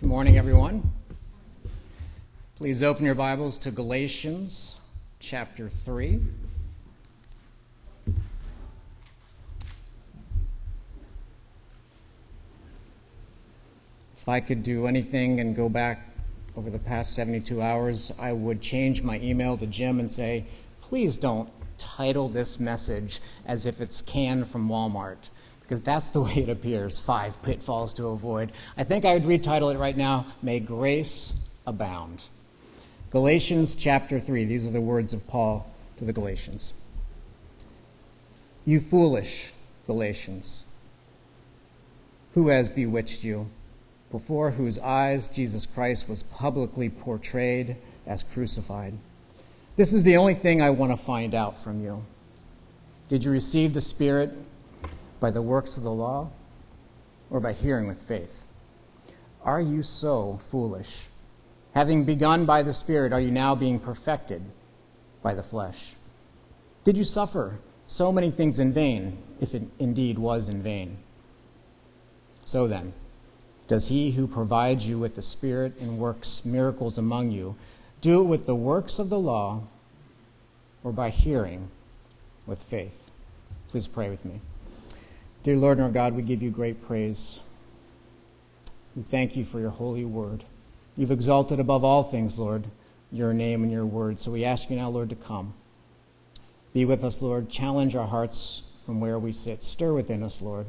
Good morning, everyone. Please open your Bibles to Galatians chapter 3. If I could do anything and go back over the past 72 hours, I would change my email to Jim and say, please don't title this message as if it's canned from Walmart, because that's the way it appears, 5 pitfalls to avoid. I think I would retitle it right now, May Grace Abound. Galatians chapter 3, these are the words of Paul to the Galatians. You foolish Galatians, who has bewitched you, before whose eyes Jesus Christ was publicly portrayed as crucified? This is the only thing I want to find out from you. Did you receive the Spirit by the works of the law, or by hearing with faith? Are you so foolish? Having begun by the Spirit, are you now being perfected by the flesh? Did you suffer so many things in vain, if it indeed was in vain? So then, does he who provides you with the Spirit and works miracles among you do it with the works of the law, or by hearing with faith? Please pray with me. Dear Lord and our God, we give you great praise. We thank you for your holy word. You've exalted above all things, Lord, your name and your word. So we ask you now, Lord, to come. Be with us, Lord. Challenge our hearts from where we sit. Stir within us, Lord.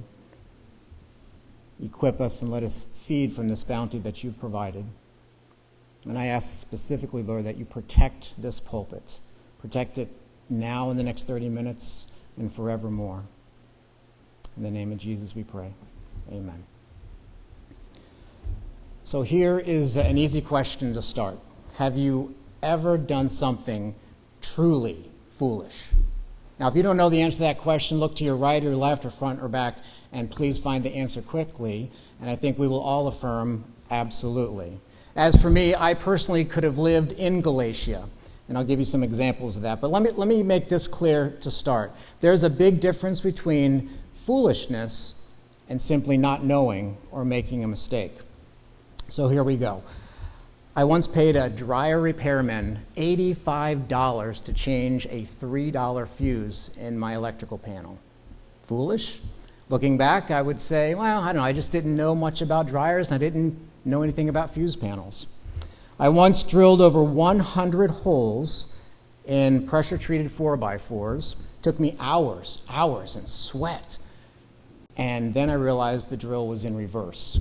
Equip us and let us feed from this bounty that you've provided. And I ask specifically, Lord, that you protect this pulpit. Protect it now in the next 30 minutes and forevermore. In the name of Jesus we pray. Amen. So here is an easy question to start. Have you ever done something truly foolish? Now, if you don't know the answer to that question, look to your right or left or front or back, and please find the answer quickly. And I think we will all affirm absolutely. As for me, I personally could have lived in Galatia, and I'll give you some examples of that. But let me make this clear to start. There's a big difference between foolishness and simply not knowing or making a mistake. So here we go. I once paid a dryer repairman $85 to change a $3 fuse in my electrical panel. Foolish? Looking back, I would say, well, I don't know, I just didn't know much about dryers, and I didn't know anything about fuse panels. I once drilled over 100 holes in pressure-treated 4x4s. Took me hours and sweat. And then I realized the drill was in reverse.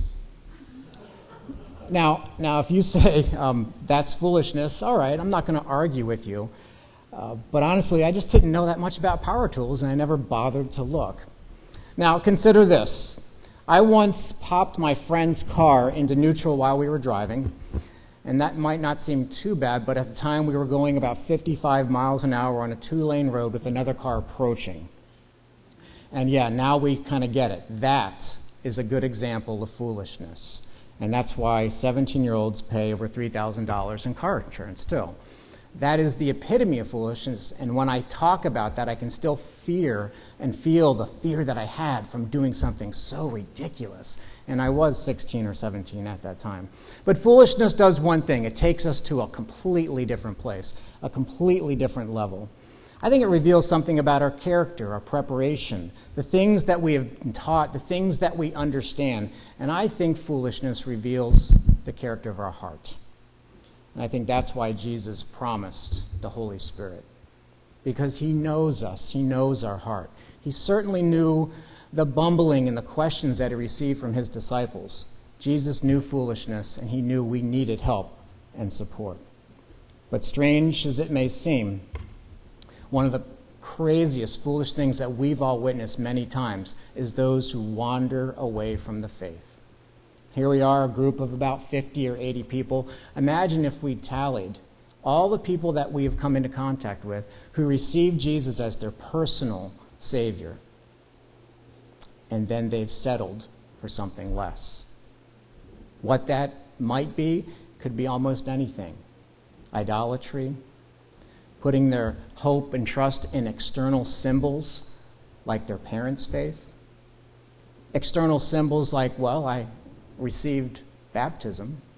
Now, if you say that's foolishness, all right, I'm not going to argue with you. But honestly, I just didn't know that much about power tools, and I never bothered to look. Now, consider this. I once popped my friend's car into neutral while we were driving, and that might not seem too bad, but at the time we were going about 55 miles an hour on a 2-lane road with another car approaching. And yeah, now we kind of get it. That is a good example of foolishness. And that's why 17-year-olds pay over $3,000 in car insurance still. That is the epitome of foolishness. And when I talk about that, I can still feel the fear that I had from doing something so ridiculous. And I was 16 or 17 at that time. But foolishness does one thing. It takes us to a completely different place, a completely different level. I think it reveals something about our character, our preparation, the things that we have been taught, the things that we understand. And I think foolishness reveals the character of our heart. And I think that's why Jesus promised the Holy Spirit, because he knows us. He knows our heart. He certainly knew the bumbling and the questions that he received from his disciples. Jesus knew foolishness, and he knew we needed help and support. But strange as it may seem, one of the craziest, foolish things that we've all witnessed many times is those who wander away from the faith. Here we are, a group of about 50 or 80 people. Imagine if we tallied all the people that we have come into contact with who received Jesus as their personal Savior, and then they've settled for something less. What that might be could be almost anything. Idolatry, putting their hope and trust in external symbols like their parents' faith. External symbols like, well, I received baptism,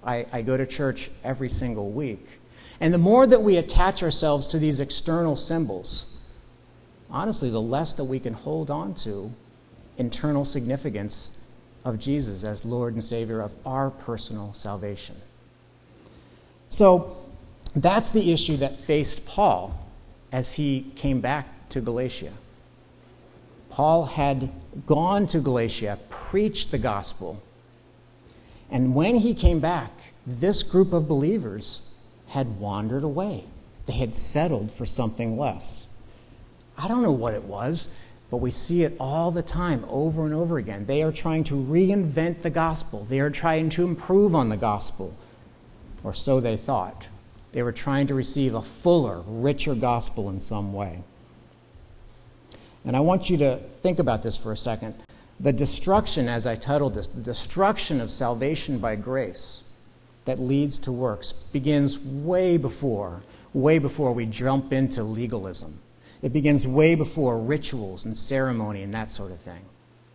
I go to church every single week. And the more that we attach ourselves to these external symbols, honestly, the less that we can hold on to internal significance of Jesus as Lord and Savior of our personal salvation. So that's the issue that faced Paul as he came back to Galatia. Paul had gone to Galatia, preached the gospel, and when he came back, this group of believers had wandered away. They had settled for something less. I don't know what it was, but we see it all the time, over and over again. They are trying to reinvent the gospel. They are trying to improve on the gospel, or so they thought. They were trying to receive a fuller, richer gospel in some way. And I want you to think about this for a second. The destruction, as I titled this, the destruction of salvation by grace that leads to works begins way before we jump into legalism. It begins way before rituals and ceremony and that sort of thing.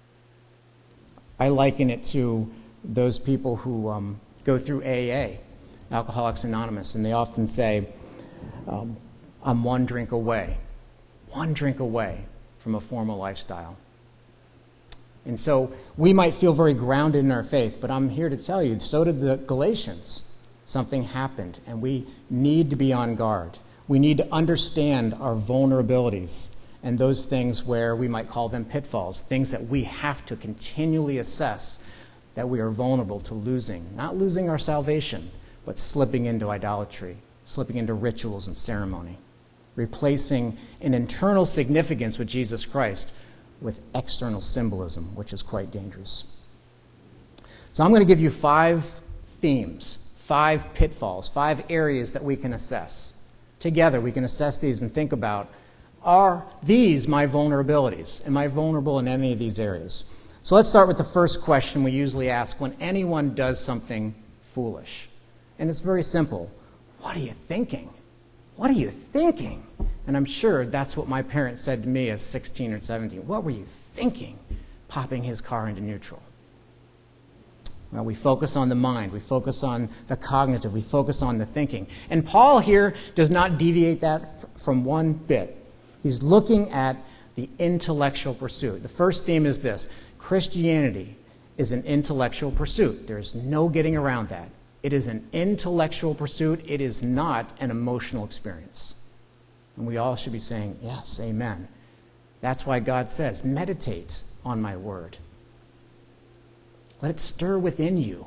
I liken it to those people who go through AA, Alcoholics Anonymous, and they often say, I'm one drink away from a formal lifestyle. And so we might feel very grounded in our faith, but I'm here to tell you, so did the Galatians. Something happened, and we need to be on guard. We need to understand our vulnerabilities and those things where we might call them pitfalls, things that we have to continually assess that we are vulnerable to losing. Not losing our salvation, but slipping into idolatry, slipping into rituals and ceremony, replacing an internal significance with Jesus Christ with external symbolism, which is quite dangerous. So I'm going to give you 5 themes, 5 pitfalls, 5 areas that we can assess. Together, we can assess these and think about, are these my vulnerabilities? Am I vulnerable in any of these areas? So let's start with the first question we usually ask when anyone does something foolish. And it's very simple. What are you thinking? What are you thinking? And I'm sure that's what my parents said to me as 16 or 17. What were you thinking, popping his car into neutral? Well, we focus on the mind. We focus on the cognitive. We focus on the thinking. And Paul here does not deviate that from one bit. He's looking at the intellectual pursuit. The first theme is this. Christianity is an intellectual pursuit. There's no getting around that. It is an intellectual pursuit. It is not an emotional experience. And we all should be saying, yes, amen. That's why God says, meditate on my word. Let it stir within you.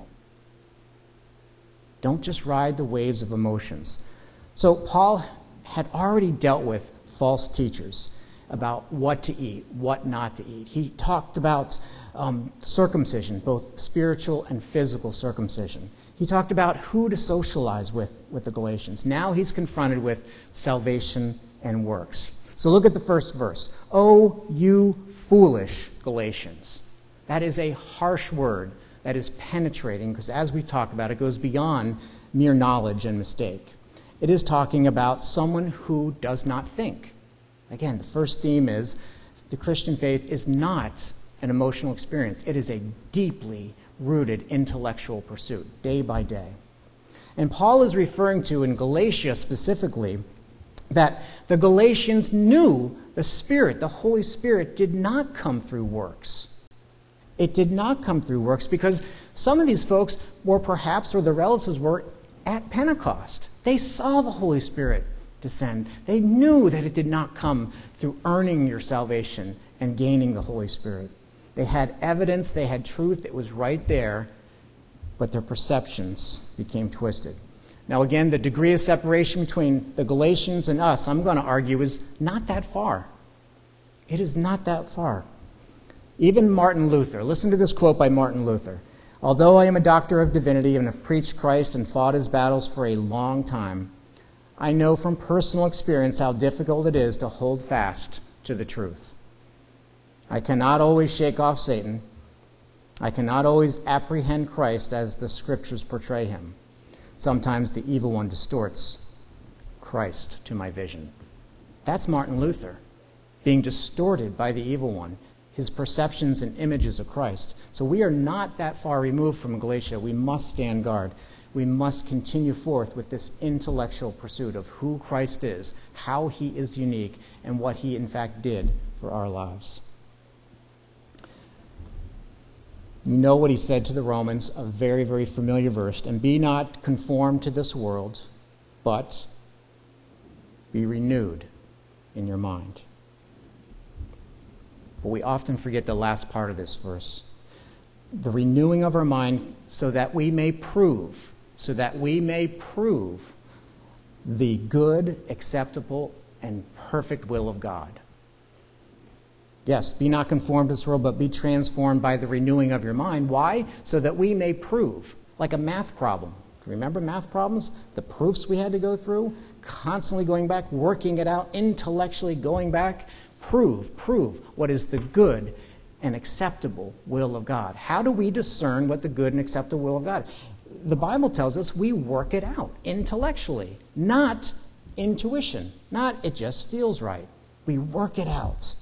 Don't just ride the waves of emotions. So Paul had already dealt with false teachers about what to eat, what not to eat. He talked about circumcision, both spiritual and physical circumcision. He talked about who to socialize with the Galatians. Now he's confronted with salvation and works. So look at the first verse. Oh, you foolish Galatians. That is a harsh word that is penetrating because as we talked about, it goes beyond mere knowledge and mistake. It is talking about someone who does not think. Again, the first theme is the Christian faith is not an emotional experience. It is a deeply rooted intellectual pursuit, day by day. And Paul is referring to, in Galatia specifically, that the Galatians knew the Spirit, the Holy Spirit, did not come through works. It did not come through works because some of these folks were perhaps, or the relatives were, at Pentecost. They saw the Holy Spirit descend. They knew that it did not come through earning your salvation and gaining the Holy Spirit. They had evidence, they had truth, it was right there, but their perceptions became twisted. Now again, the degree of separation between the Galatians and us, I'm going to argue, is not that far. It is not that far. Even Martin Luther, listen to this quote by Martin Luther. Although I am a doctor of divinity and have preached Christ and fought his battles for a long time, I know from personal experience how difficult it is to hold fast to the truth. I cannot always shake off Satan. I cannot always apprehend Christ as the scriptures portray him. Sometimes the evil one distorts Christ to my vision. That's Martin Luther, being distorted by the evil one, his perceptions and images of Christ. So we are not that far removed from Galatia. We must stand guard. We must continue forth with this intellectual pursuit of who Christ is, how he is unique, and what he in fact did for our lives. You know what he said to the Romans, a very, very familiar verse, and be not conformed to this world, but be renewed in your mind. But we often forget the last part of this verse. The renewing of our mind so that we may prove the good, acceptable, and perfect will of God. Yes, be not conformed to this world, but be transformed by the renewing of your mind. Why? So that we may prove, like a math problem. Remember math problems? The proofs we had to go through? Constantly going back, working it out, intellectually going back. Prove what is the good and acceptable will of God. How do we discern what the good and acceptable will of God? The Bible tells us we work it out intellectually, not intuition, not it just feels right. We work it out.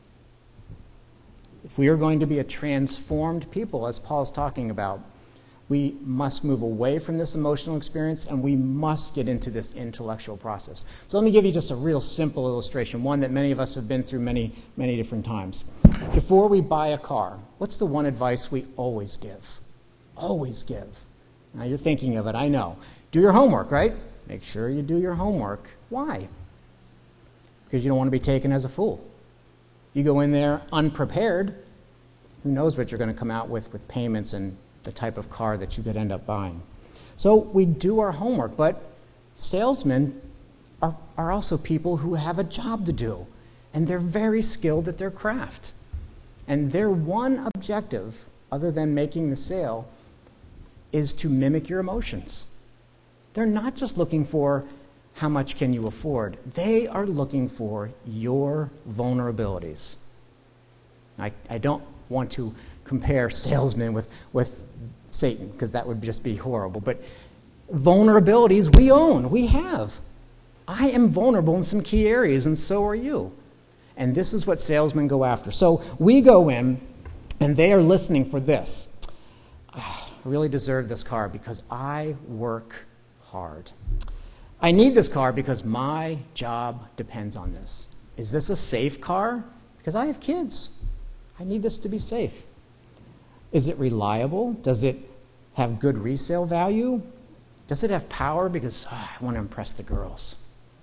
If we are going to be a transformed people, as Paul's talking about, we must move away from this emotional experience and we must get into this intellectual process. So let me give you just a real simple illustration, one that many of us have been through many, many different times. Before we buy a car, what's the one advice we always give? Always give. Now you're thinking of it, I know. Do your homework, right? Make sure you do your homework. Why? Because you don't want to be taken as a fool. You go in there unprepared, who knows what you're going to come out with payments and the type of car that you could end up buying. So we do our homework, but salesmen are also people who have a job to do, and they're very skilled at their craft. And their one objective, other than making the sale, is to mimic your emotions. They're not just looking for how much can you afford. They are looking for your vulnerabilities. I don't want to compare salesmen with Satan, because that would just be horrible. But vulnerabilities we own, we have. I am vulnerable in some key areas, and so are you. And this is what salesmen go after. So we go in, and they are listening for this. I really deserve this car because I work hard. I need this car because my job depends on this. Is this a safe car? Because I have kids. I need this to be safe. Is it reliable? Does it have good resale value? Does it have power? Because I want to impress the girls.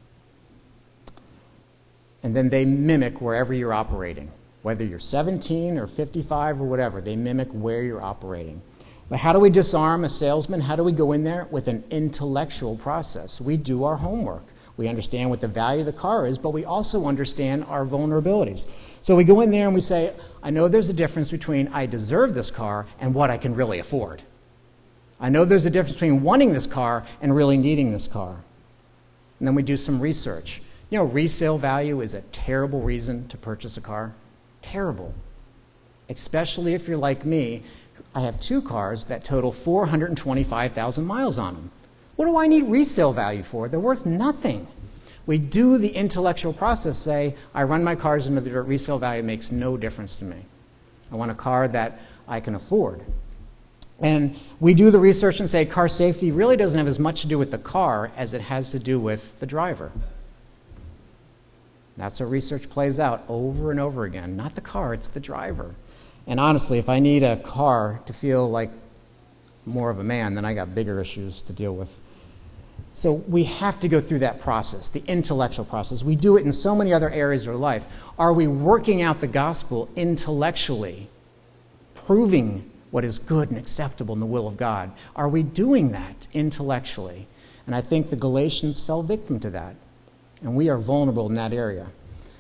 And then they mimic wherever you're operating. Whether you're 17 or 55 or whatever, they mimic where you're operating. But how do we disarm a salesman? How do we go in there? With an intellectual process. We do our homework. We understand what the value of the car is, but we also understand our vulnerabilities. So we go in there and we say, I know there's a difference between I deserve this car and what I can really afford. I know there's a difference between wanting this car and really needing this car. And then we do some research. You know, resale value is a terrible reason to purchase a car. Terrible. Especially if you're like me. I have two cars that total 425,000 miles on them. What do I need resale value for? They're worth nothing. We do the intellectual process, say, I run my cars into the dirt, resale value makes no difference to me. I want a car that I can afford. And we do the research and say car safety really doesn't have as much to do with the car as it has to do with the driver. That's how research plays out over and over again. Not the car, it's the driver. And honestly, if I need a car to feel like more of a man, then I got bigger issues to deal with. So we have to go through that process, the intellectual process. We do it in so many other areas of our life. Are we working out the gospel intellectually, proving what is good and acceptable in the will of God? Are we doing that intellectually? And I think the Galatians fell victim to that. And we are vulnerable in that area.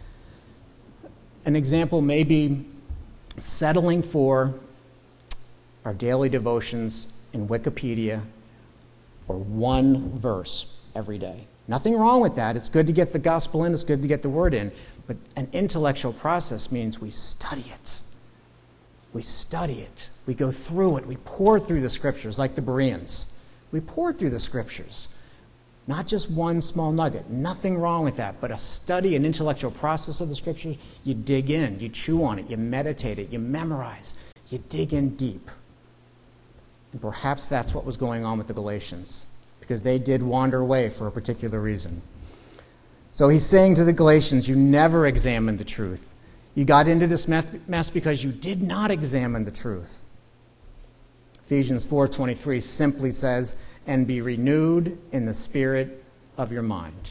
An example may be settling for our daily devotions in Wikipedia or one verse every day. Nothing wrong with that. It's good to get the gospel in. It's good to get the word in. But an intellectual process means we study it. We study it. We go through it. We pour through the scriptures like the Bereans. We pour through the scriptures. Not just one small nugget. Nothing wrong with that. But a study, an intellectual process of the scriptures, you dig in, you chew on it, you meditate it, you memorize, you dig in deep. And perhaps that's what was going on with the Galatians, because they did wander away for a particular reason. So he's saying to the Galatians, you never examined the truth. You got into this mess because you did not examine the truth. Ephesians 4:23 simply says, and be renewed in the spirit of your mind.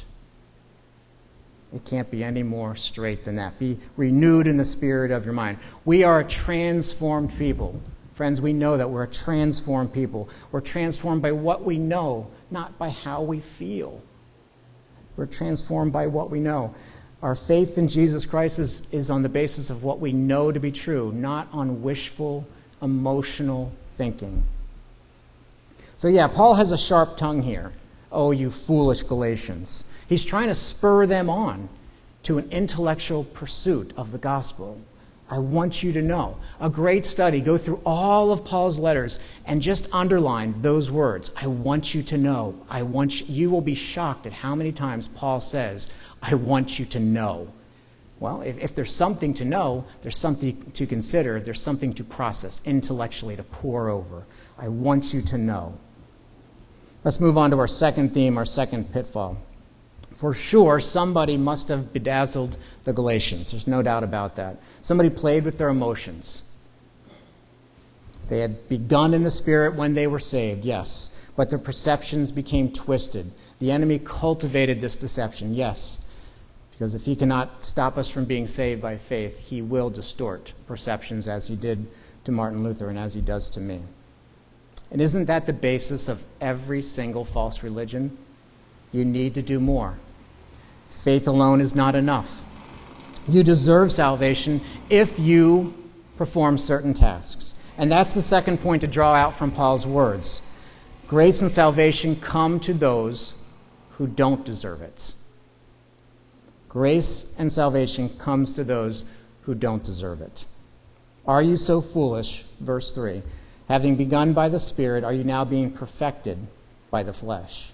It can't be any more straight than that. Be renewed in the spirit of your mind. We are a transformed people. Friends, we know that we're a transformed people. We're transformed by what we know, not by how we feel. We're transformed by what we know. Our faith in Jesus Christ is on the basis of what we know to be true, not on wishful, emotional thinking. So yeah, Paul has a sharp tongue here. Oh, you foolish Galatians. He's trying to spur them on to an intellectual pursuit of the gospel. I want you to know. A great study. Go through all of Paul's letters and just underline those words. I want you to know. You will be shocked at how many times Paul says, I want you to know. Well, if there's something to know, there's something to consider, there's something to process intellectually, to pore over. I want you to know. Let's move on to our second theme, our second pitfall. For sure, somebody must have bedazzled the Galatians. There's no doubt about that. Somebody played with their emotions. They had begun in the Spirit when they were saved, yes, but their perceptions became twisted. The enemy cultivated this deception, yes, because if he cannot stop us from being saved by faith, he will distort perceptions as he did to Martin Luther and as he does to me. And isn't that the basis of every single false religion? You need to do more. Faith alone is not enough. You deserve salvation if you perform certain tasks. And that's the second point to draw out from Paul's words. Grace and salvation come to those who don't deserve it. Grace and salvation comes to those who don't deserve it. Are you so foolish, verse 3, having begun by the Spirit, are you now being perfected by the flesh?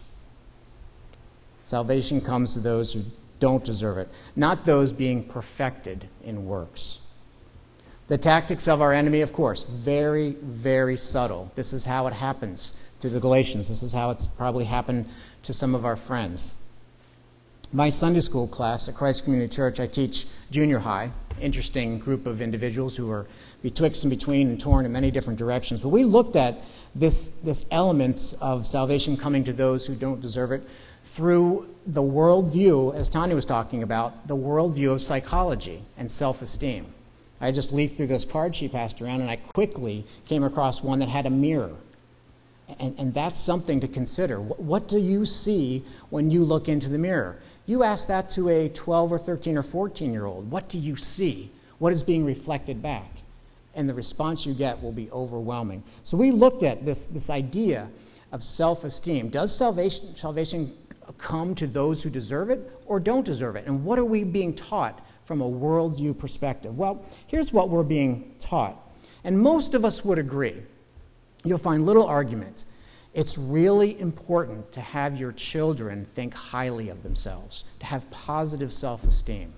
Salvation comes to those who don't deserve it, not those being perfected in works. The tactics of our enemy, of course, very, very subtle. This is how it happens to the Galatians. This is how it's probably happened to some of our friends. My Sunday school class at Christ Community Church, I teach junior high, interesting group of individuals who are betwixt and between and torn in many different directions. But we looked at this element of salvation coming to those who don't deserve it through the worldview, as Tanya was talking about, the worldview of psychology and self-esteem. I just leafed through those cards she passed around, and I quickly came across one that had a mirror. And that's something to consider. What do you see when you look into the mirror? You ask that to a 12 or 13 or 14-year-old. What do you see? What is being reflected back? And the response you get will be overwhelming. So we looked at this idea of self-esteem. Does salvation come to those who deserve it or don't deserve it? And what are we being taught from a worldview perspective? Well, here's what we're being taught. And most of us would agree. You'll find little argument. It's really important to have your children think highly of themselves, to have positive self-esteem.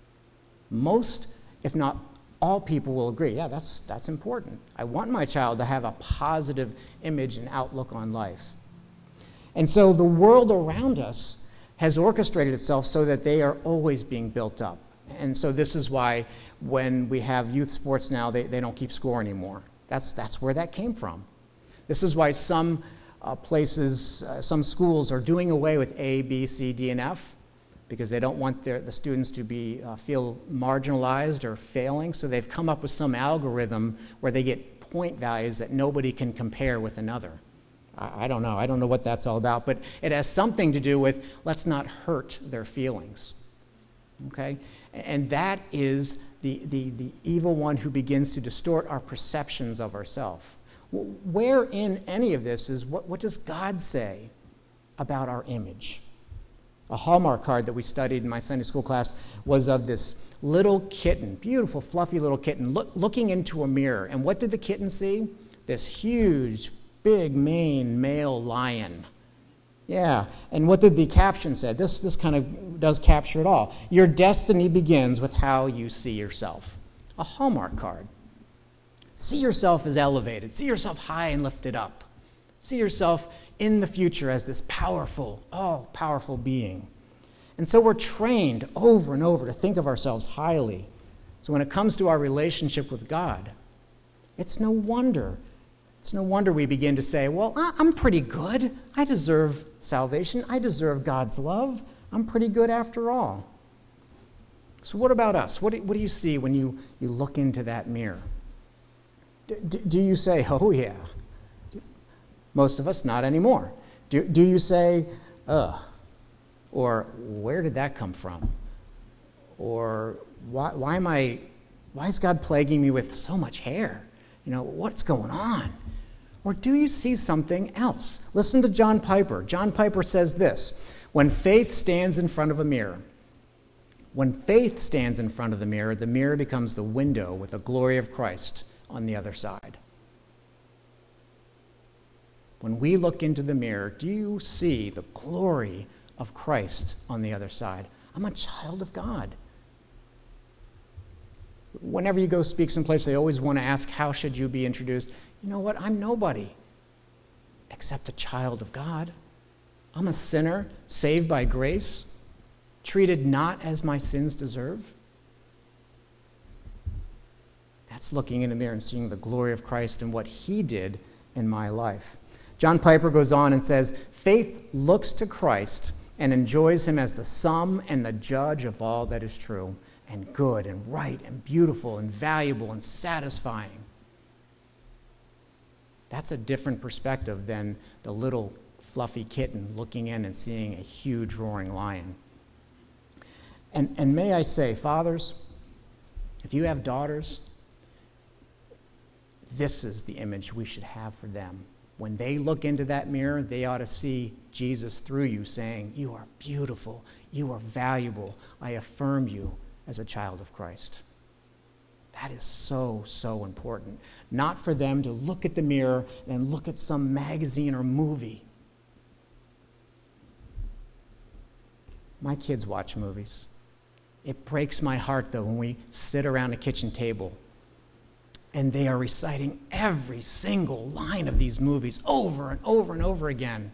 Most, if not all people will agree, yeah, that's important. I want my child to have a positive image and outlook on life. And so the world around us has orchestrated itself so that they are always being built up. And so this is why when we have youth sports now, they don't keep score anymore. That's where that came from. This is why some places, some schools are doing away with A, B, C, D, and F because they don't want the students to feel marginalized or failing. So they've come up with some algorithm where they get point values that nobody can compare with another. I don't know. I don't know what that's all about, but it has something to do with let's not hurt their feelings. Okay? And that is the evil one who begins to distort our perceptions of ourselves. Where in any of this is what does God say about our image? A Hallmark card that we studied in my Sunday school class was of this little kitten, beautiful, fluffy little kitten, looking into a mirror. And what did the kitten see? This huge, big mane male lion. Yeah, and what did the caption say? This kind of does capture it all. Your destiny begins with how you see yourself. A Hallmark card. See yourself as elevated. See yourself high and lifted up. See yourself in the future as this powerful, all-powerful being. And so we're trained over and over to think of ourselves highly. So when it comes to our relationship with God, it's no wonder we begin to say, well, I'm pretty good. I deserve salvation. I deserve God's love. I'm pretty good after all. So what about us? What do you see when you look into that mirror? Do you say, oh yeah? Most of us, not anymore. Do you say, ugh? Or where did that come from? Or why is God plaguing me with so much hair? What's going on? Or do you see something else? Listen to John Piper. John Piper says this: when faith stands in front of a mirror, the mirror becomes the window with the glory of Christ on the other side. When we look into the mirror, do you see the glory of Christ on the other side? I'm a child of God. Whenever you go speak someplace, they always want to ask, how should you be introduced? You know what? I'm nobody except a child of God. I'm a sinner, saved by grace, treated not as my sins deserve. That's looking in the mirror and seeing the glory of Christ and what he did in my life. John Piper goes on and says, faith looks to Christ and enjoys him as the sum and the judge of all that is true and good and right and beautiful and valuable and satisfying. That's a different perspective than the little fluffy kitten looking in and seeing a huge roaring lion. And may I say, fathers, if you have daughters, this is the image we should have for them. When they look into that mirror, they ought to see Jesus through you saying, you are beautiful, you are valuable, I affirm you as a child of Christ. That is so, so important. Not for them to look at the mirror and look at some magazine or movie. My kids watch movies. It breaks my heart, though, when we sit around a kitchen table and they are reciting every single line of these movies over and over and over again.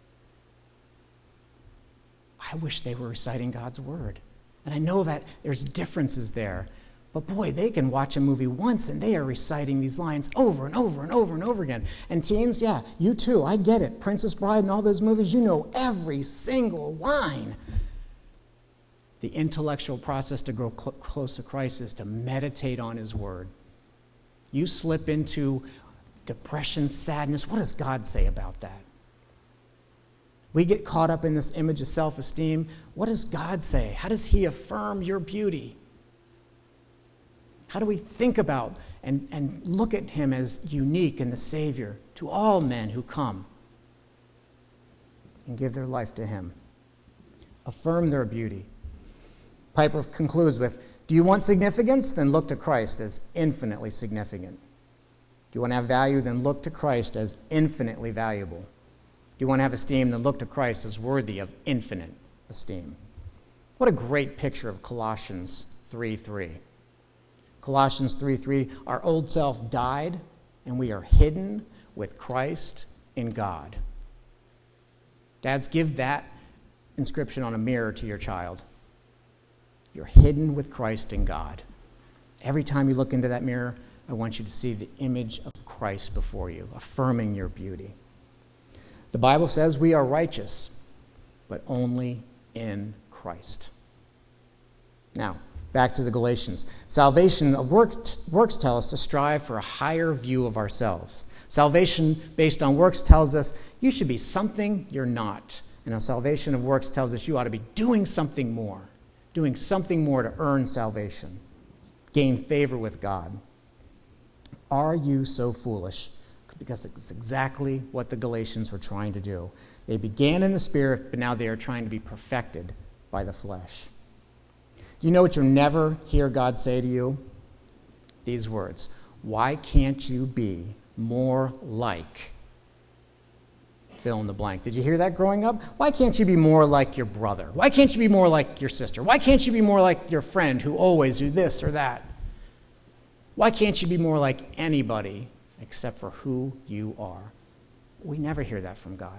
I wish they were reciting God's word. And I know that there's differences there. But boy, they can watch a movie once and they are reciting these lines over and over and over and over again. And teens, yeah, you too, I get it. Princess Bride and all those movies, you know every single line. The intellectual process to grow close to Christ is to meditate on his word. You slip into depression, sadness, what does God say about that? We get caught up in this image of self-esteem. What does God say? How does he affirm your beauty? How do we think about and look at him as unique and the Savior to all men who come and give their life to him? Affirm their beauty. Piper concludes with, do you want significance? Then look to Christ as infinitely significant. Do you want to have value? Then look to Christ as infinitely valuable. Do you want to have esteem? Then look to Christ as worthy of infinite esteem. What a great picture of Colossians 3:3. Colossians 3:3, our old self died, and we are hidden with Christ in God. Dads, give that inscription on a mirror to your child. You're hidden with Christ in God. Every time you look into that mirror, I want you to see the image of Christ before you, affirming your beauty. The Bible says we are righteous, but only in Christ. Now, back to the Galatians. Salvation of works tell us to strive for a higher view of ourselves. Salvation based on works tells us you should be something you're not. And a salvation of works tells us you ought to be doing something more to earn salvation, gain favor with God. Are you so foolish? Because it's exactly what the Galatians were trying to do. They began in the Spirit, but now they are trying to be perfected by the flesh. Do you know what you'll never hear God say to you? These words, why can't you be more like fill in the blank? Did you hear that growing up? Why can't you be more like your brother? Why can't you be more like your sister? Why can't you be more like your friend who always do this or that? Why can't you be more like anybody except for who you are? We never hear that from God.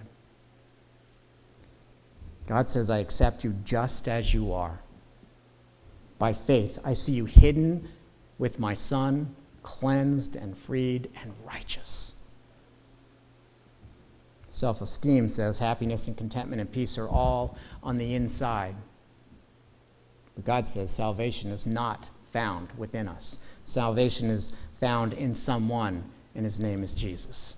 God says, I accept you just as you are. By faith, I see you hidden with my Son, cleansed and freed and righteous. Self-esteem says happiness and contentment and peace are all on the inside. But God says salvation is not found within us. Salvation is found in someone, and his name is Jesus.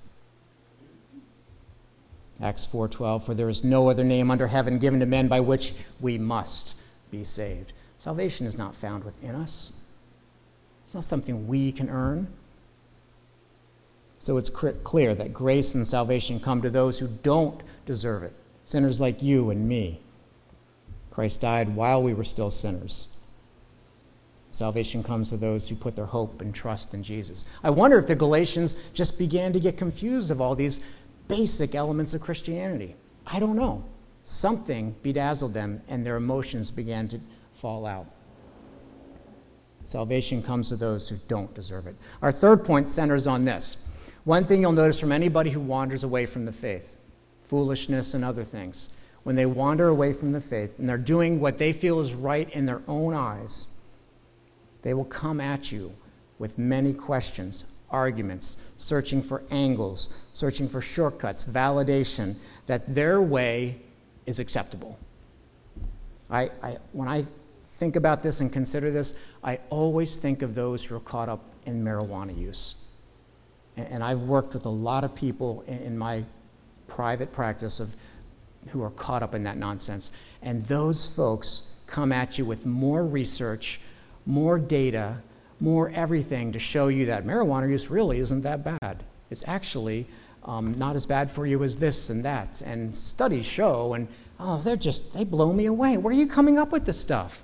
Acts 4:12, for there is no other name under heaven given to men by which we must be saved. Salvation is not found within us. It's not something we can earn. So it's clear that grace and salvation come to those who don't deserve it, sinners like you and me. Christ died while we were still sinners. Salvation comes to those who put their hope and trust in Jesus. I wonder if the Galatians just began to get confused of all these basic elements of Christianity. I don't know. Something bedazzled them, and their emotions began to fall out. Salvation comes to those who don't deserve it. Our third point centers on this. One thing you'll notice from anybody who wanders away from the faith, foolishness and other things, when they wander away from the faith and they're doing what they feel is right in their own eyes, they will come at you with many questions, arguments, searching for angles, searching for shortcuts, validation that their way is acceptable. When I think about this and consider this, I always think of those who are caught up in marijuana use. And I've worked with a lot of people in my private practice who are caught up in that nonsense. And those folks come at you with more research, more data, more everything to show you that marijuana use really isn't that bad. It's actually not as bad for you as this and that. And studies show, and they blow me away. Where are you coming up with this stuff?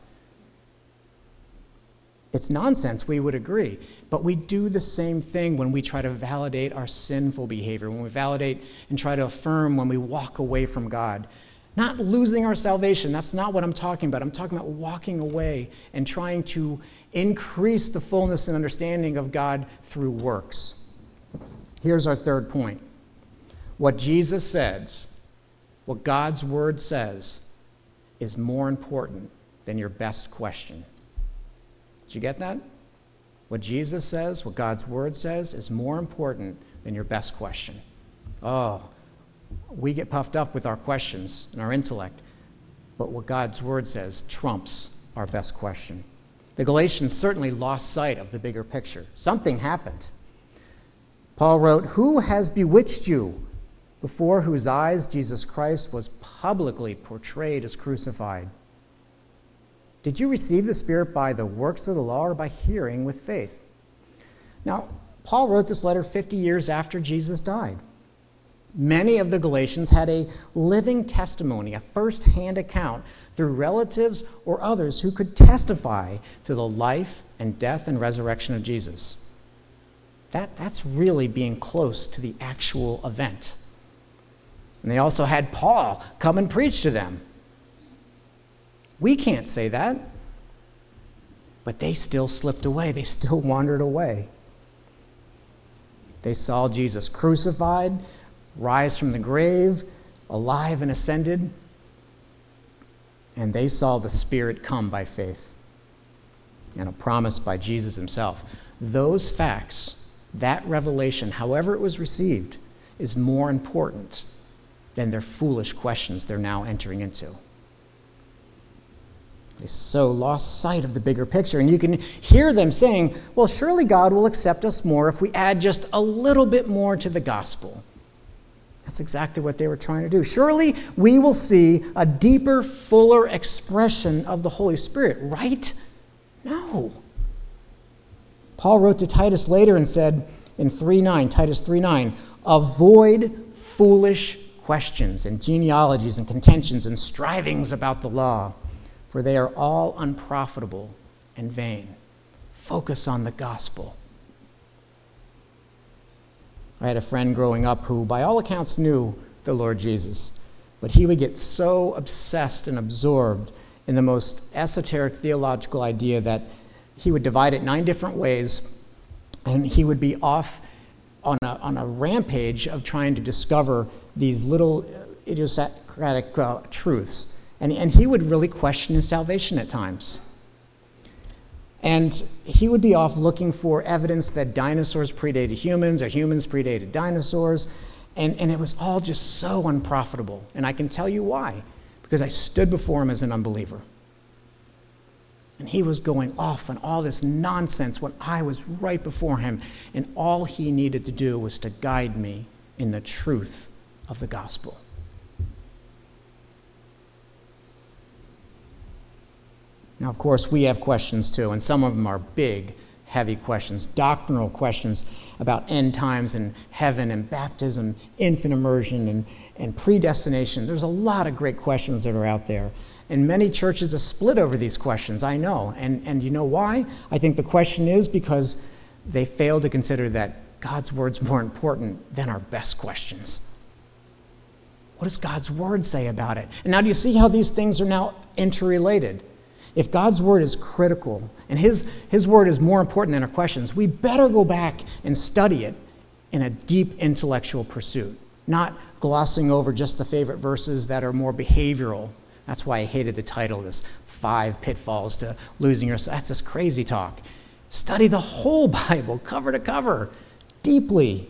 It's nonsense, we would agree. But we do the same thing when we try to validate our sinful behavior, when we validate and try to affirm when we walk away from God. Not losing our salvation, that's not what I'm talking about. I'm talking about walking away and trying to increase the fullness and understanding of God through works. Here's our third point. What Jesus says, what God's word says, is more important than your best question. Did you get that? What Jesus says, what God's word says, is more important than your best question. Oh, we get puffed up with our questions and our intellect, but what God's word says trumps our best question. The Galatians certainly lost sight of the bigger picture. Something happened. Paul wrote, "Who has bewitched you, before whose eyes Jesus Christ was publicly portrayed as crucified? Did you receive the Spirit by the works of the law or by hearing with faith?" Now, Paul wrote this letter 50 years after Jesus died. Many of the Galatians had a living testimony, a first-hand account through relatives or others who could testify to the life and death and resurrection of Jesus. That's really being close to the actual event. And they also had Paul come and preach to them. We can't say that. But they still slipped away. They still wandered away. They saw Jesus crucified, rise from the grave, alive and ascended. And they saw the Spirit come by faith and a promise by Jesus himself. Those facts, that revelation, however it was received, is more important than their foolish questions they're now entering into. They so lost sight of the bigger picture. And you can hear them saying, well, surely God will accept us more if we add just a little bit more to the gospel. That's exactly what they were trying to do. Surely we will see a deeper, fuller expression of the Holy Spirit, right? No. Paul wrote to Titus later and said in Titus 3:9, avoid foolish questions and genealogies and contentions and strivings about the law, for they are all unprofitable and vain. Focus on the gospel. I had a friend growing up who, by all accounts, knew the Lord Jesus, but he would get so obsessed and absorbed in the most esoteric theological idea that he would divide it 9 different ways, and he would be off on a rampage of trying to discover these little idiosyncratic truths. And he would really question his salvation at times. And he would be off looking for evidence that dinosaurs predated humans or humans predated dinosaurs. And it was all just so unprofitable. And I can tell you why. Because I stood before him as an unbeliever. And he was going off on all this nonsense when I was right before him. And all he needed to do was to guide me in the truth of the gospel. Now, of course, we have questions too, and some of them are big, heavy questions, doctrinal questions about end times and heaven and baptism, infant immersion and predestination. There's a lot of great questions that are out there. And many churches are split over these questions, I know. And you know why? I think the question is because they fail to consider that God's word's more important than our best questions. What does God's word say about it? And now do you see how these things are now interrelated? If God's word is critical and his word is more important than our questions, we better go back and study it in a deep intellectual pursuit, not glossing over just the favorite verses that are more behavioral. That's why I hated the title, this 5 pitfalls to losing yourself. That's just crazy talk. Study the whole Bible, cover to cover, deeply.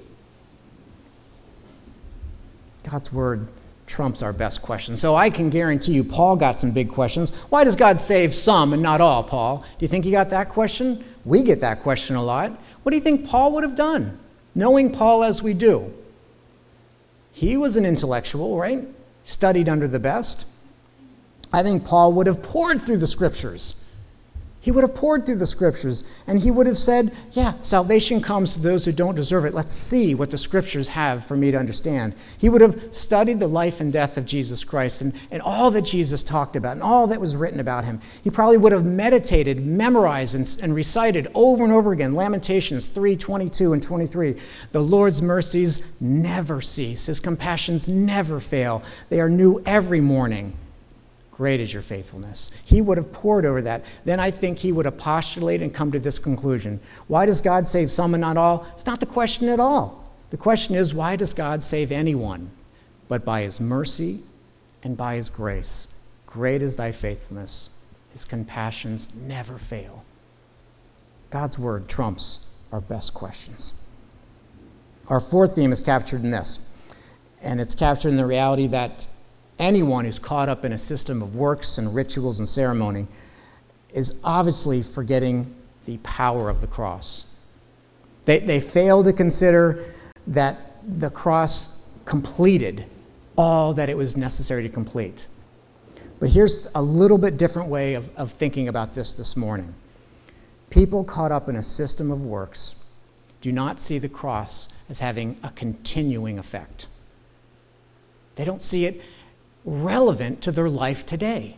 God's word trumps our best questions. So I can guarantee you Paul got some big questions. Why does God save some and not all, Paul? Do you think you got that question? We get that question a lot. What do you think Paul would have done, knowing Paul as we do? He was an intellectual, right? Studied under the best. I think Paul would have poured through the scriptures. He would have poured through the scriptures, and he would have said, yeah, salvation comes to those who don't deserve it. Let's see what the scriptures have for me to understand. He would have studied the life and death of Jesus Christ and all that Jesus talked about and all that was written about him. He probably would have meditated, memorized, and recited over and over again Lamentations 3:22 and 23. The Lord's mercies never cease. His compassions never fail. They are new every morning. Great is your faithfulness. He would have poured over that. Then I think he would have postulated and come to this conclusion. Why does God save some and not all? It's not the question at all. The question is, why does God save anyone? But by his mercy and by his grace. Great is thy faithfulness. His compassions never fail. God's word trumps our best questions. Our fourth theme is captured in this. And it's captured in the reality that anyone who's caught up in a system of works and rituals and ceremony is obviously forgetting the power of the cross. They fail to consider that the cross completed all that it was necessary to complete. But here's a little bit different way of thinking about this morning. People caught up in a system of works do not see the cross as having a continuing effect. They don't see it relevant to their life today.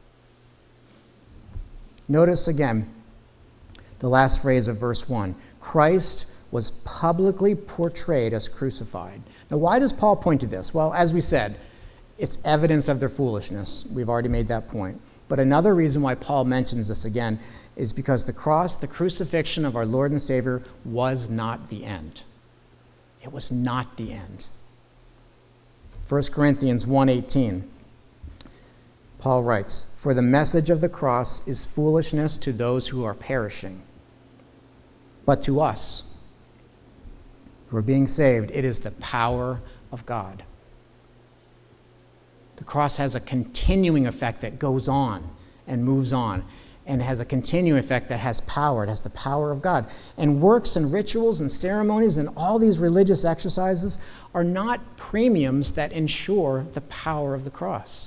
Notice again the last phrase of verse 1. Christ was publicly portrayed as crucified. Now, why does Paul point to this? Well, as we said, it's evidence of their foolishness. We've already made that point. But another reason why Paul mentions this again is because the cross, the crucifixion of our Lord and Savior, was not the end. It was not the end. 1 Corinthians 1:18, Paul writes, "For the message of the cross is foolishness to those who are perishing. But to us, who are being saved, it is the power of God." The cross has a continuing effect that goes on and moves on, and has a continuing effect that has power. It has the power of God. And works and rituals and ceremonies and all these religious exercises are not premiums that ensure the power of the cross.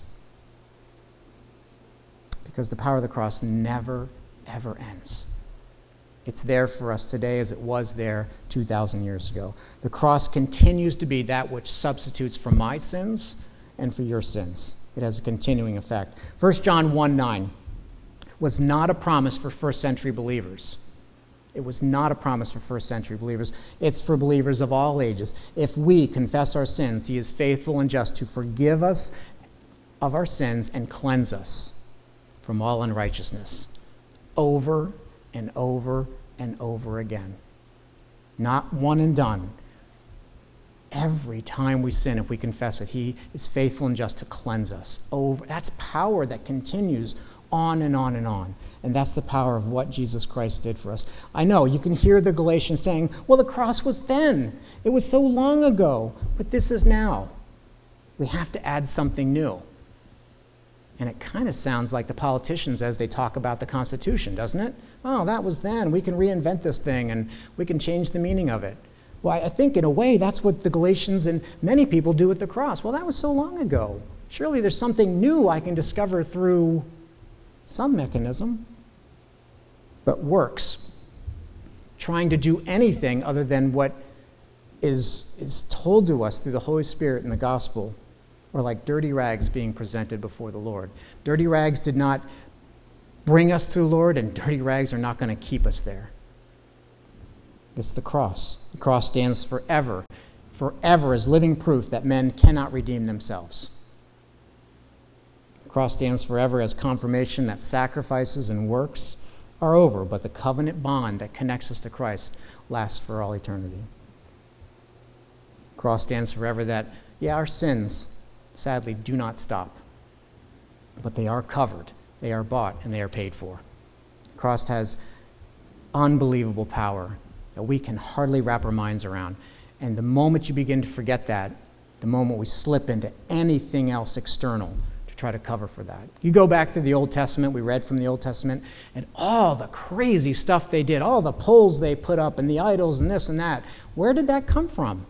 Because the power of the cross never, ever ends. It's there for us today as it was there 2,000 years ago. The cross continues to be that which substitutes for my sins and for your sins. It has a continuing effect. 1 John 1:9 was not a promise for first century believers. It was not a promise for first century believers. It's for believers of all ages. If we confess our sins, he is faithful and just to forgive us of our sins and cleanse us from all unrighteousness. Over and over and over again. Not one and done. every time we sin, if we confess it, he is faithful and just to cleanse us. That's power that continues on and on and on. And that's the power of what Jesus Christ did for us. I know, you can hear the Galatians saying, well, the cross was then. It was so long ago, but this is now. We have to add something new. And it kind of sounds like the politicians as they talk about the Constitution, doesn't it? Oh, that was then. We can reinvent this thing and we can change the meaning of it. Well, I think in a way that's what the Galatians and many people do with the cross. Well, that was so long ago. Surely there's something new I can discover through some mechanism. But works, trying to do anything other than what is told to us through the Holy Spirit in the gospel, or like dirty rags being presented before the Lord. Dirty rags did not bring us to the Lord, and dirty rags are not going to keep us there. It's the cross. The cross stands forever, forever as living proof that men cannot redeem themselves. The cross stands forever as confirmation that sacrifices and works are over, but the covenant bond that connects us to Christ lasts for all eternity. The cross stands forever that, our sins, sadly, do not stop, but they are covered, they are bought, and they are paid for. The cross has unbelievable power that we can hardly wrap our minds around. And the moment you begin to forget that, the moment we slip into anything else external, try to cover for that. You go back through the Old Testament, we read from the Old Testament, and all the crazy stuff they did, all the poles they put up and the idols and this and that. Where did that come from?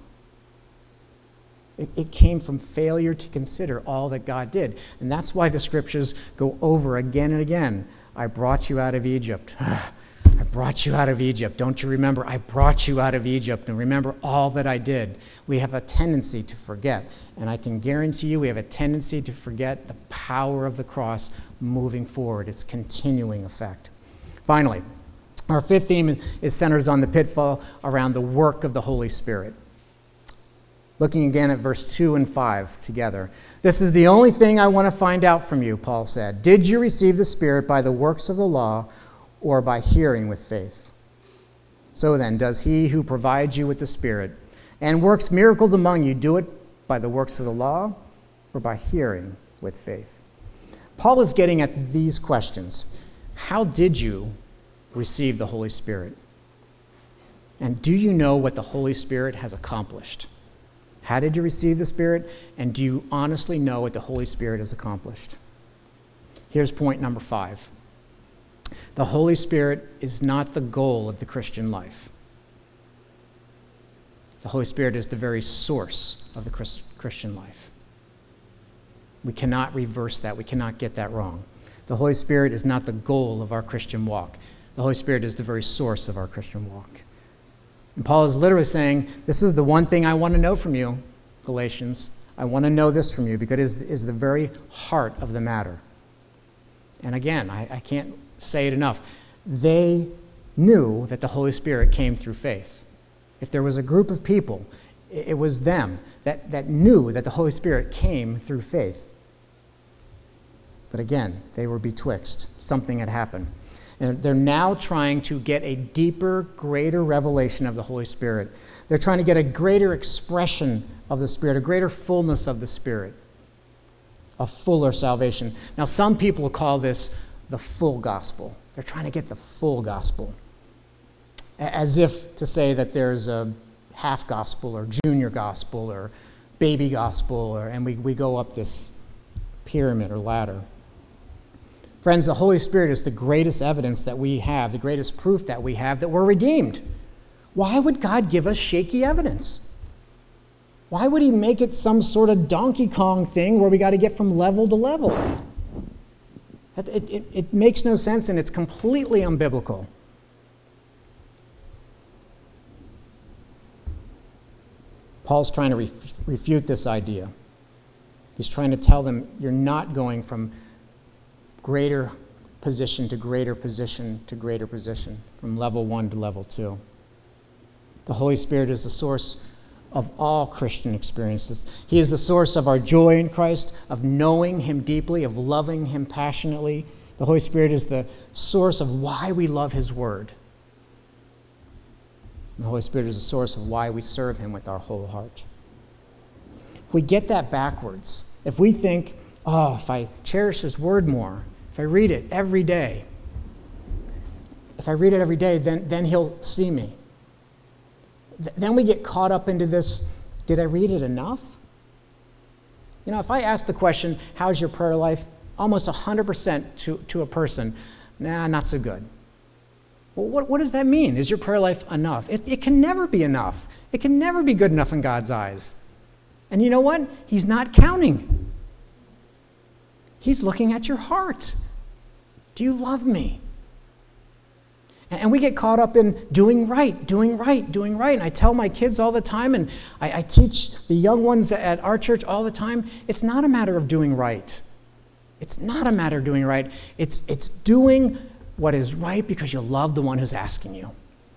It came from failure to consider all that God did. And that's why the scriptures go over again and again. I brought you out of Egypt. I brought you out of Egypt. Don't you remember? I brought you out of Egypt, and remember all that I did. We have a tendency to forget, and I can guarantee you we have a tendency to forget the power of the cross moving forward, its continuing effect. Finally, our fifth theme centers on the pitfall around the work of the Holy Spirit. Looking again at verse 2 and 5 together. This is the only thing I want to find out from you, Paul said. Did you receive the Spirit by the works of the law or by hearing with faith? So then, does he who provides you with the Spirit and works miracles among you do it by the works of the law or by hearing with faith? Paul is getting at these questions. How did you receive the Holy Spirit? And do you know what the Holy Spirit has accomplished? How did you receive the Spirit? And do you honestly know what the Holy Spirit has accomplished? Here's point number 5. The Holy Spirit is not the goal of the Christian life. The Holy Spirit is the very source of the Christian life. We cannot reverse that. We cannot get that wrong. The Holy Spirit is not the goal of our Christian walk. The Holy Spirit is the very source of our Christian walk. And Paul is literally saying, this is the one thing I want to know from you, Galatians. I want to know this from you because it is the very heart of the matter. And again, I can't say it enough. They knew that the Holy Spirit came through faith. If there was a group of people, it was them that knew that the Holy Spirit came through faith. But again, they were betwixt. Something had happened. And they're now trying to get a deeper, greater revelation of the Holy Spirit. They're trying to get a greater expression of the Spirit, a greater fullness of the Spirit, a fuller salvation. Now, some people call this the full gospel. They're trying to get the full gospel, as if to say that there's a half gospel or junior gospel or baby gospel, and we go up this pyramid or ladder. Friends, the Holy Spirit is the greatest evidence that we have, the greatest proof that we have that we're redeemed. Why would God give us shaky evidence? Why would he make it some sort of Donkey Kong thing where we got to get from level to level? It makes no sense, and it's completely unbiblical. Paul's trying to refute this idea. He's trying to tell them you're not going from greater position to greater position to greater position, from level 1 to level 2. The Holy Spirit is the source of all Christian experiences. He is the source of our joy in Christ, of knowing him deeply, of loving him passionately. The Holy Spirit is the source of why we love his word. And the Holy Spirit is the source of why we serve him with our whole heart. If we get that backwards, if we think, oh, if I cherish His Word more, if I read it every day, then He'll see me. Then we get caught up into this, did I read it enough? If I ask the question, how's your prayer life? Almost 100% to a person, nah, not so good. Well, what does that mean? Is your prayer life enough? It can never be enough. It can never be good enough in God's eyes. And you know what? He's not counting. He's looking at your heart. Do you love me? And we get caught up in doing right. And I tell my kids all the time, and I teach the young ones at our church all the time, it's not a matter of doing right. It's not a matter of doing right. It's doing what is right because you love the one who's asking you.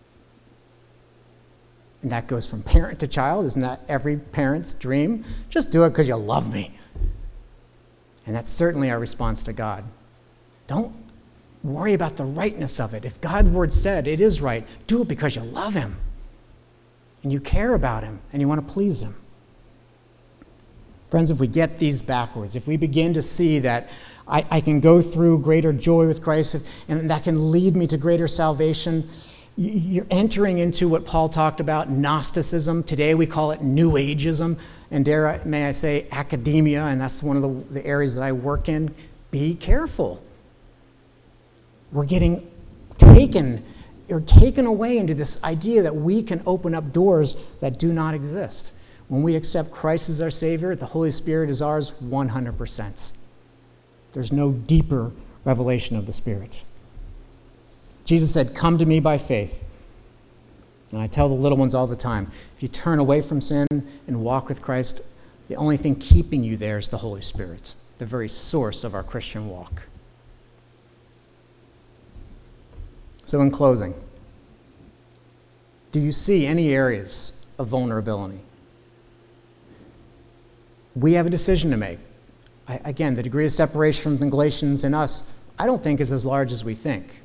And that goes from parent to child. Isn't that every parent's dream? Just do it because you love me. And that's certainly our response to God. Don't worry about the rightness of it. If God's word said it is right, do it because you love Him. And you care about Him and you want to please Him. Friends, if we get these backwards, if we begin to see that I can go through greater joy with Christ and that can lead me to greater salvation, you're entering into what Paul talked about, Gnosticism. Today we call it New Ageism, and may I say academia, and that's one of the areas that I work in. Be careful. We're getting taken away into this idea that we can open up doors that do not exist. When we accept Christ as our Savior, the Holy Spirit is ours 100%. There's no deeper revelation of the Spirit. Jesus said, come to me by faith. And I tell the little ones all the time, if you turn away from sin and walk with Christ, the only thing keeping you there is the Holy Spirit, the very source of our Christian walk. So in closing, do you see any areas of vulnerability? We have a decision to make. Again, the degree of separation from the Galatians and us, I don't think is as large as we think.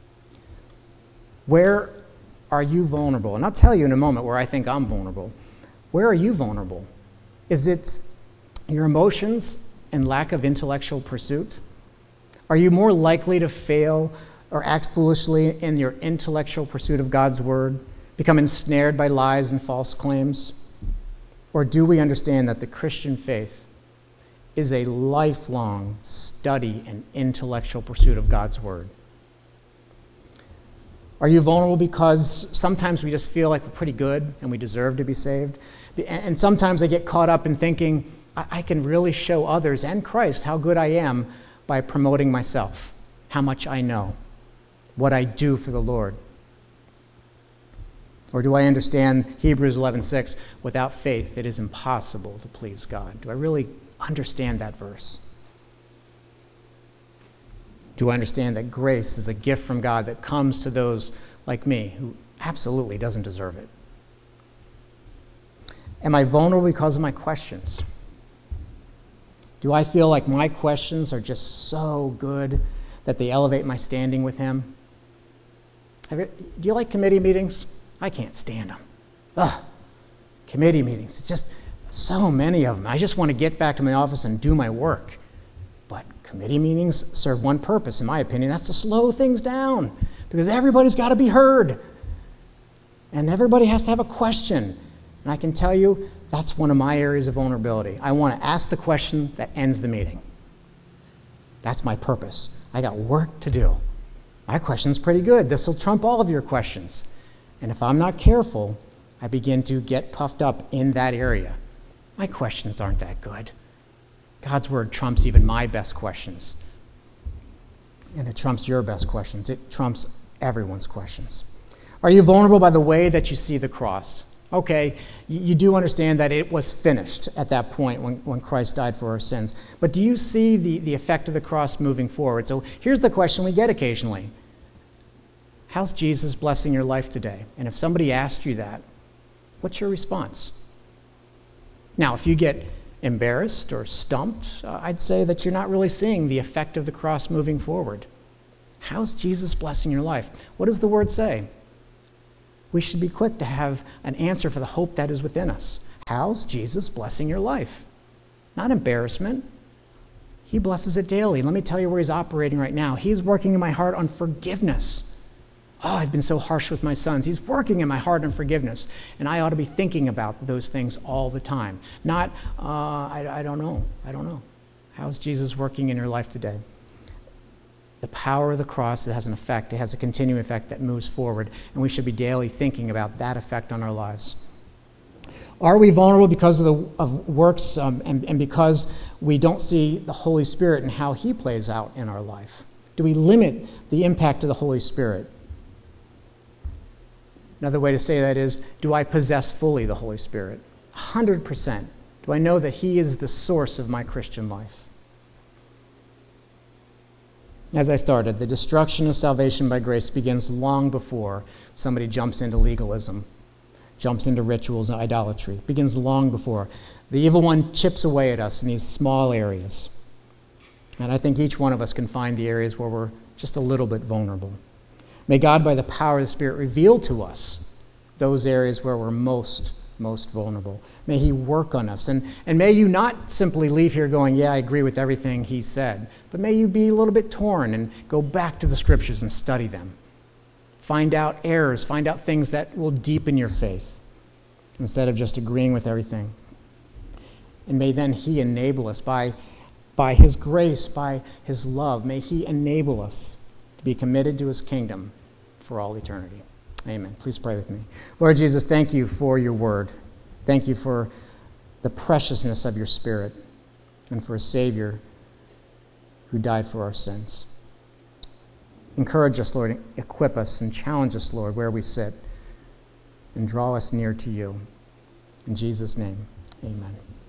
Where are you vulnerable? And I'll tell you in a moment where I think I'm vulnerable. Where are you vulnerable? Is it your emotions and lack of intellectual pursuit? Are you more likely to fail or act foolishly in your intellectual pursuit of God's word, become ensnared by lies and false claims? Or do we understand that the Christian faith is a lifelong study and intellectual pursuit of God's word? Are you vulnerable because sometimes we just feel like we're pretty good and we deserve to be saved? And sometimes I get caught up in thinking I can really show others and Christ how good I am by promoting myself, how much I know, what I do for the Lord. Or do I understand Hebrews 11:6, without faith it is impossible to please God? Do I really understand that verse? Do I understand that grace is a gift from God that comes to those like me who absolutely doesn't deserve it? Am I vulnerable because of my questions? Do I feel like my questions are just so good that they elevate my standing with Him? Do you like committee meetings? I can't stand them. Ugh, committee meetings. It's just so many of them. I just want to get back to my office and do my work. But committee meetings serve one purpose, in my opinion. That's to slow things down because everybody's got to be heard. And everybody has to have a question. And I can tell you, that's one of my areas of vulnerability. I want to ask the question that ends the meeting. That's my purpose. I got work to do. My question's pretty good. This will trump all of your questions. And if I'm not careful, I begin to get puffed up in that area. My questions aren't that good. God's word trumps even my best questions. And it trumps your best questions. It trumps everyone's questions. Are you vulnerable by the way that you see the cross? Okay, you do understand that it was finished at that point when Christ died for our sins. But do you see the effect of the cross moving forward? So here's the question we get occasionally. How's Jesus blessing your life today? And if somebody asked you that, what's your response? Now, if you get embarrassed or stumped, I'd say that you're not really seeing the effect of the cross moving forward. How's Jesus blessing your life? What does the word say? We should be quick to have an answer for the hope that is within us. How's Jesus blessing your life? Not embarrassment. He blesses it daily. Let me tell you where he's operating right now. He's working in my heart on forgiveness. Oh, I've been so harsh with my sons. He's working in my heart on forgiveness. And I ought to be thinking about those things all the time. Not, I don't know. I don't know. How's Jesus working in your life today? The power of the cross, it has an effect. It has a continuing effect that moves forward. And we should be daily thinking about that effect on our lives. Are we vulnerable because of works and because we don't see the Holy Spirit and how he plays out in our life? Do we limit the impact of the Holy Spirit? Another way to say that is, do I possess fully the Holy Spirit? 100%. Do I know that he is the source of my Christian life? As I started, the destruction of salvation by grace begins long before somebody jumps into legalism, jumps into rituals and idolatry. It begins long before. The evil one chips away at us in these small areas. And I think each one of us can find the areas where we're just a little bit vulnerable. May God, by the power of the Spirit, reveal to us those areas where we're most vulnerable. May he work on us. And may you not simply leave here going, yeah, I agree with everything he said, but may you be a little bit torn and go back to the Scriptures and study them. Find out errors, find out things that will deepen your faith instead of just agreeing with everything. And may then he enable us by his grace, by his love, may he enable us to be committed to his kingdom for all eternity. Amen. Please pray with me. Lord Jesus, thank you for your word. Thank you for the preciousness of your Spirit and for a Savior who died for our sins. Encourage us, Lord, equip us and challenge us, Lord, where we sit, and draw us near to you. In Jesus' name, amen.